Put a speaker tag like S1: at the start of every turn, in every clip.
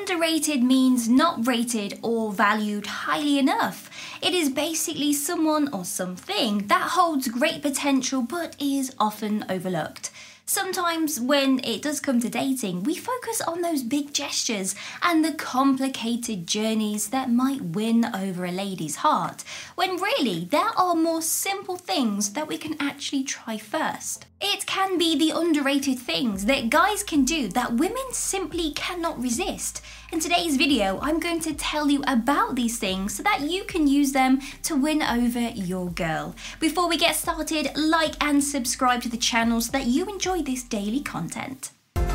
S1: Underrated means not rated or valued highly enough. It is basically someone or something that holds great potential but is often overlooked. Sometimes when it does come to dating, we focus on those big gestures and the complicated journeys that might win over a lady's heart, when really there are more simple things that we can actually try first. It can be the underrated things that guys can do that women simply cannot resist. In today's video, I'm going to tell you about these things so that you can use them to win over your girl. Before we get started, like and subscribe to the channel so that you enjoy this daily content.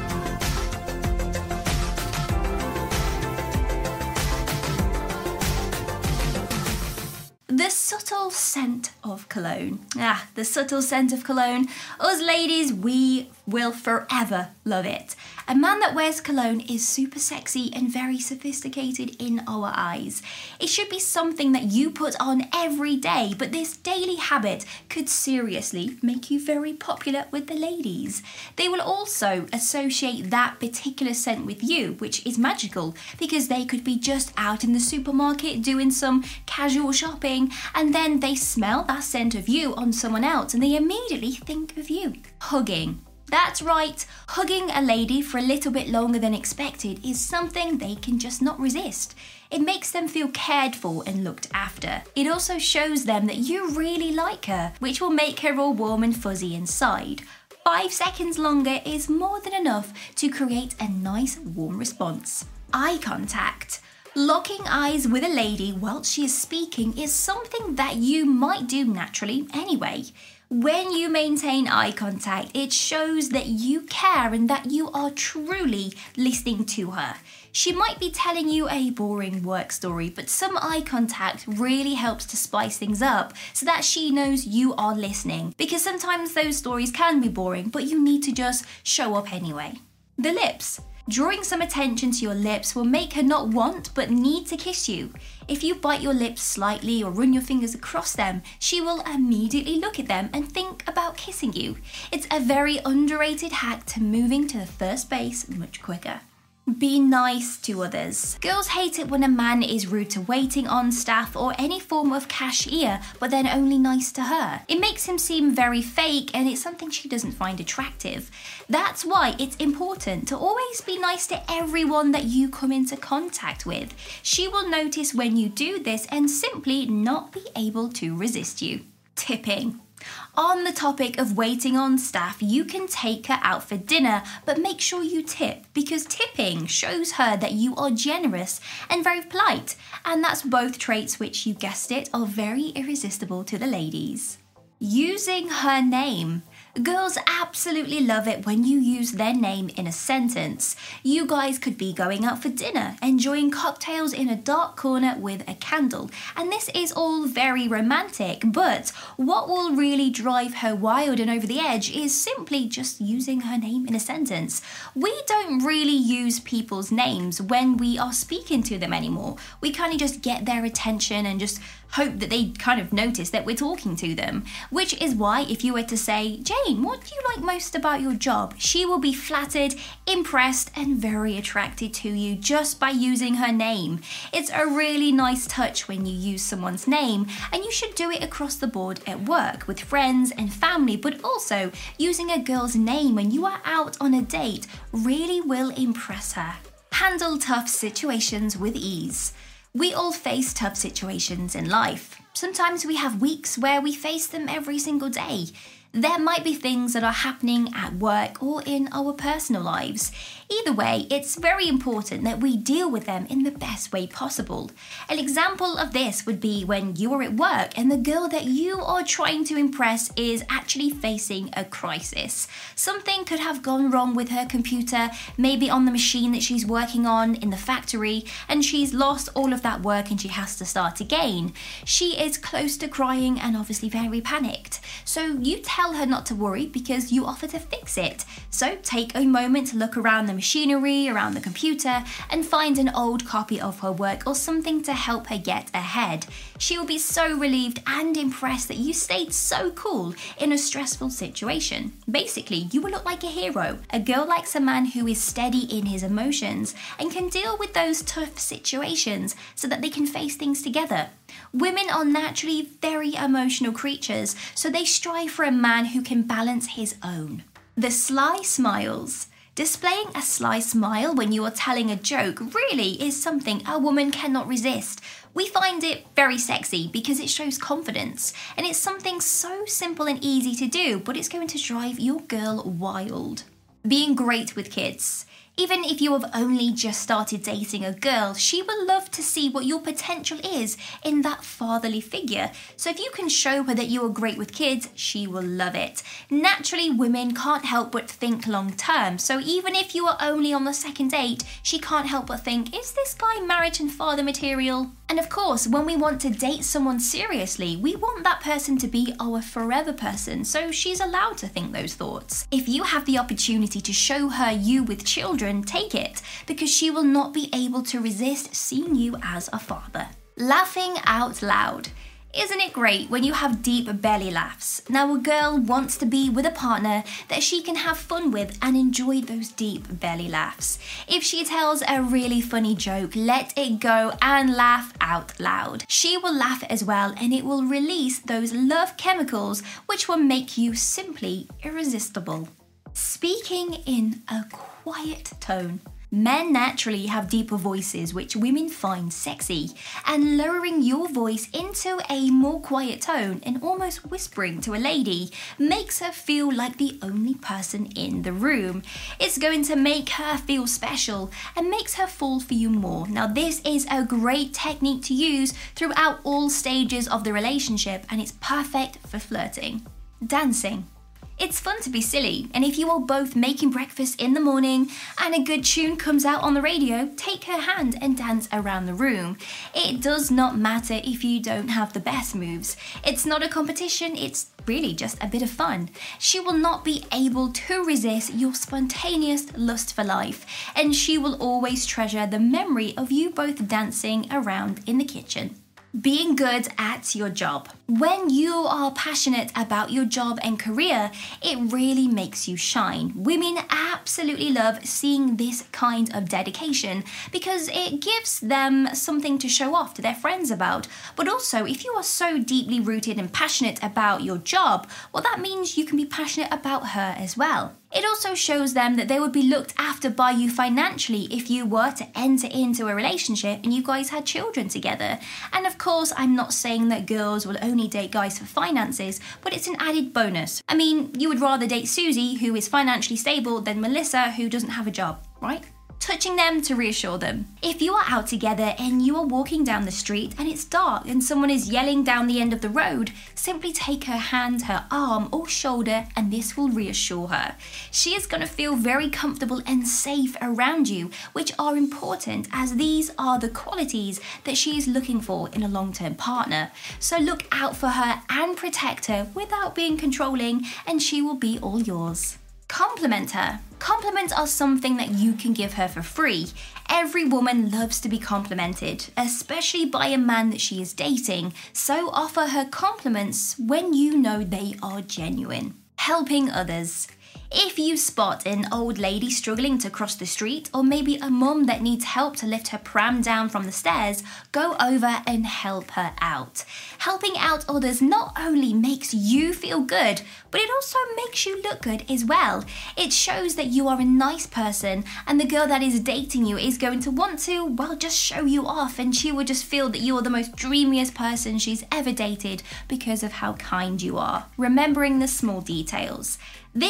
S1: The subtle scent of cologne. The subtle scent of cologne. Us ladies, we will forever love it. A man that wears cologne is super sexy and very sophisticated in our eyes. It should be something that you put on every day, but this daily habit could seriously make you very popular with the ladies. They will also associate that particular scent with you, which is magical because they could be just out in the supermarket doing some casual shopping, and then they smell that scent of you on someone else and they immediately think of you. Hugging. That's right, hugging a lady for a little bit longer than expected is something they can just not resist. It makes them feel cared for and looked after. It also shows them that you really like her, which will make her all warm and fuzzy inside. 5 seconds longer is more than enough to create a nice warm response. Eye contact. Locking eyes with a lady while she is speaking is something that you might do naturally anyway. When you maintain eye contact, it shows that you care and that you are truly listening to her. She might be telling you a boring work story, but some eye contact really helps to spice things up so that she knows you are listening. Because sometimes those stories can be boring, but you need to just show up anyway. The lips. Drawing some attention to your lips will make her not want but need to kiss you. If you bite your lips slightly or run your fingers across them, she will immediately look at them and think about kissing you. It's a very underrated hack to moving to the first base much quicker. Be nice to others. Girls hate it when a man is rude to waiting on staff or any form of cashier, but then only nice to her. It makes him seem very fake and it's something she doesn't find attractive. That's why it's important to always be nice to everyone that you come into contact with. She will notice when you do this and simply not be able to resist you. Tipping. On the topic of waiting on staff, you can take her out for dinner, but make sure you tip because tipping shows her that you are generous and very polite, and that's both traits which, you guessed it, are very irresistible to the ladies. Using her name. Girls absolutely love it when you use their name in a sentence. You guys could be going out for dinner, enjoying cocktails in a dark corner with a candle, and this is all very romantic, but what will really drive her wild and over the edge is simply just using her name in a sentence. We don't really use people's names when we are speaking to them anymore. We kind of just get their attention and just hope that they kind of notice that we're talking to them. Which is why if you were to say, Jane, what do you like most about your job? She will be flattered, impressed, and very attracted to you just by using her name. It's a really nice touch when you use someone's name, and you should do it across the board at work, with friends and family, but also using a girl's name when you are out on a date really will impress her. Handle tough situations with ease. We all face tough situations in life. Sometimes we have weeks where we face them every single day. There might be things that are happening at work or in our personal lives. Either way, it's very important that we deal with them in the best way possible. An example of this would be when you are at work and the girl that you are trying to impress is actually facing a crisis. Something could have gone wrong with her computer, maybe on the machine that she's working on in the factory, and she's lost all of that work and she has to start again. She is close to crying and obviously very panicked. So you tell tell her not to worry because you offer to fix it. So take a moment to look around the machinery, around the computer, and find an old copy of her work or something to help her get ahead. She will be so relieved and impressed that you stayed so cool in a stressful situation. Basically, you will look like a hero. A girl likes a man who is steady in his emotions and can deal with those tough situations so that they can face things together. Women are naturally very emotional creatures, so they strive for a man who can balance his own. The sly smiles. Displaying a sly smile when you are telling a joke really is something a woman cannot resist. We find it very sexy because it shows confidence, and it's something so simple and easy to do, but it's going to drive your girl wild. Being great with kids. Even if you have only just started dating a girl, she will love to see what your potential is in that fatherly figure. So if you can show her that you are great with kids, she will love it. Naturally, women can't help but think long term. So even if you are only on the second date, she can't help but think, is this guy marriage and father material? And of course, when we want to date someone seriously, we want that person to be our forever person, so she's allowed to think those thoughts. If you have the opportunity to show her you with children, take it, because she will not be able to resist seeing you as a father. Laughing out loud. Isn't it great when you have deep belly laughs? Now, a girl wants to be with a partner that she can have fun with and enjoy those deep belly laughs. If she tells a really funny joke, let it go and laugh out loud. She will laugh as well, and it will release those love chemicals which will make you simply irresistible. Speaking in a quiet tone. Men naturally have deeper voices which women find sexy, and lowering your voice into a more quiet tone and almost whispering to a lady makes her feel like the only person in the room. It's going to make her feel special and makes her fall for you more. Now, this is a great technique to use throughout all stages of the relationship, and it's perfect for flirting. Dancing. It's fun to be silly, and if you are both making breakfast in the morning and a good tune comes out on the radio, take her hand and dance around the room. It does not matter if you don't have the best moves. It's not a competition, it's really just a bit of fun. She will not be able to resist your spontaneous lust for life, and she will always treasure the memory of you both dancing around in the kitchen. Being good at your job. When you are passionate about your job and career, it really makes you shine. Women absolutely love seeing this kind of dedication because it gives them something to show off to their friends about. But also, if you are so deeply rooted and passionate about your job, well, that means you can be passionate about her as well. It also shows them that they would be looked after by you financially if you were to enter into a relationship and you guys had children together. And of course, I'm not saying that girls will only date guys for finances, but it's an added bonus. I mean, you would rather date Susie, who is financially stable, than Melissa, who doesn't have a job, right? Touching them to reassure them. If you are out together and you are walking down the street and it's dark and someone is yelling down the end of the road, simply take her hand, her arm or shoulder, and this will reassure her. She is going to feel very comfortable and safe around you, which are important as these are the qualities that she is looking for in a long-term partner. So look out for her and protect her without being controlling, and she will be all yours. Compliment her. Compliments are something that you can give her for free. Every woman loves to be complimented, especially by a man that she is dating, so offer her compliments when you know they are genuine. Helping others. If you spot an old lady struggling to cross the street, or maybe a mum that needs help to lift her pram down from the stairs, go over and help her out. Helping out others not only makes you feel good, but it also makes you look good as well. It shows that you are a nice person, and the girl that is dating you is going to want to, well, just show you off, and she will just feel that you are the most dreamiest person she's ever dated because of how kind you are. Remembering the small details. This is a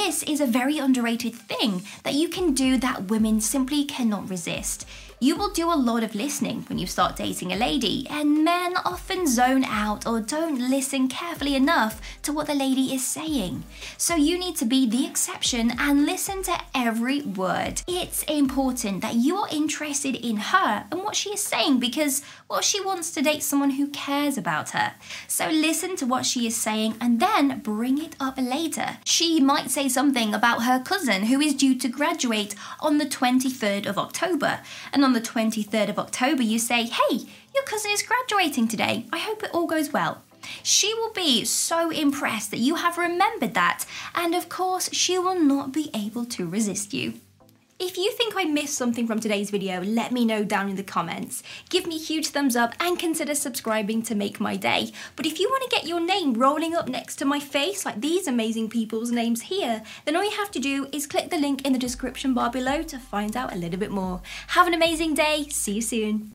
S1: very underrated thing that you can do that women simply cannot resist. You will do a lot of listening when you start dating a lady, and men often zone out or don't listen carefully enough to what the lady is saying. So you need to be the exception and listen to every word. It's important that you are interested in her and what she is saying because, well, she wants to date someone who cares about her. So listen to what she is saying and then bring it up later. She might say something about her cousin who is due to graduate on the 23rd of October. And on the 23rd of October, you say, "Hey, your cousin is graduating today. I hope it all goes well." She will be so impressed that you have remembered that, and of course, she will not be able to resist you. If you think I missed something from today's video, let me know down in the comments. Give me a huge thumbs up and consider subscribing to make my day. But if you want to get your name rolling up next to my face, like these amazing people's names here, then all you have to do is click the link in the description bar below to find out a little bit more. Have an amazing day. See you soon.